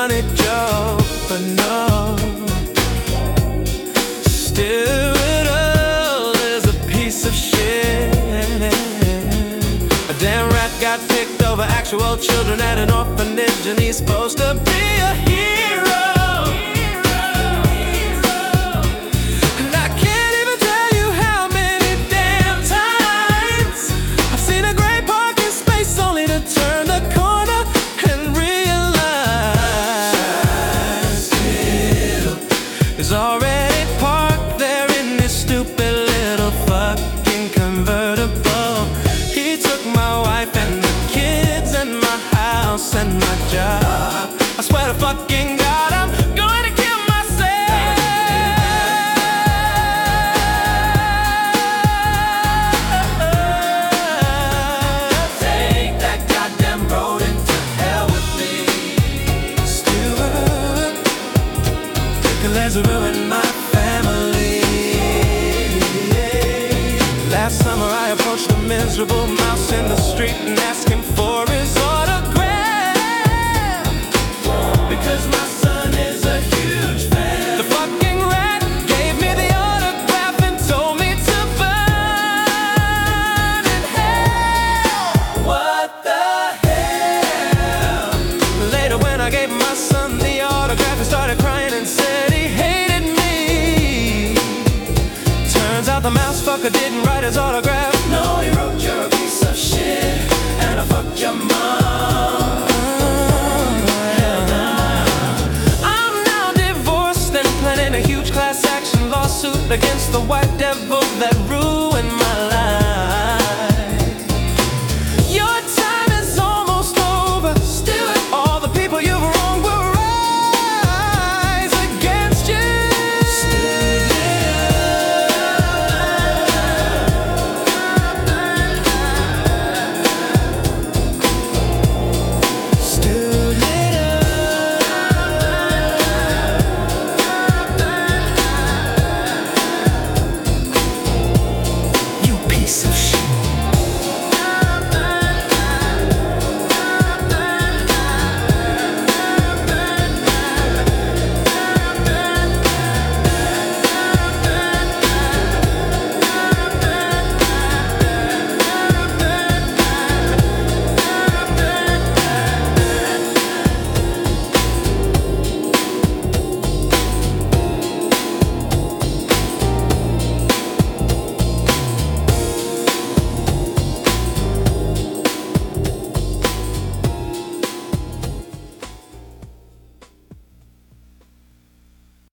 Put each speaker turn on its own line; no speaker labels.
funny joke, but no. Stewart is a piece of shit. A damn rat got picked over actual children at an orphanage, and he's supposed to be a hero. And I can't even tell you how many damn times I've seen a gray parking space only to turn the corner and realize is already parked there in this stupid little fucking convertible. He took my wife and the kids and my house and my job. I swear to fucking God, I'm going to kill myself. Take that goddamn road into hell with me, Stewart. Let's ruin my family. Last summer I approached a miserable mouse in the street and asked him for his autograph, because my son is a huge fan. The fucking rat gave me the autograph and told me to burn in hell. What the hell? Later when I gave my son the autograph, he started crying and said he hated me. Turns out the mouse fucker didn't write his autograph. No, he wrote, "You're a piece of shit and I fucked your mom." I'm now divorced and planning a huge class action lawsuit against the white devil that rules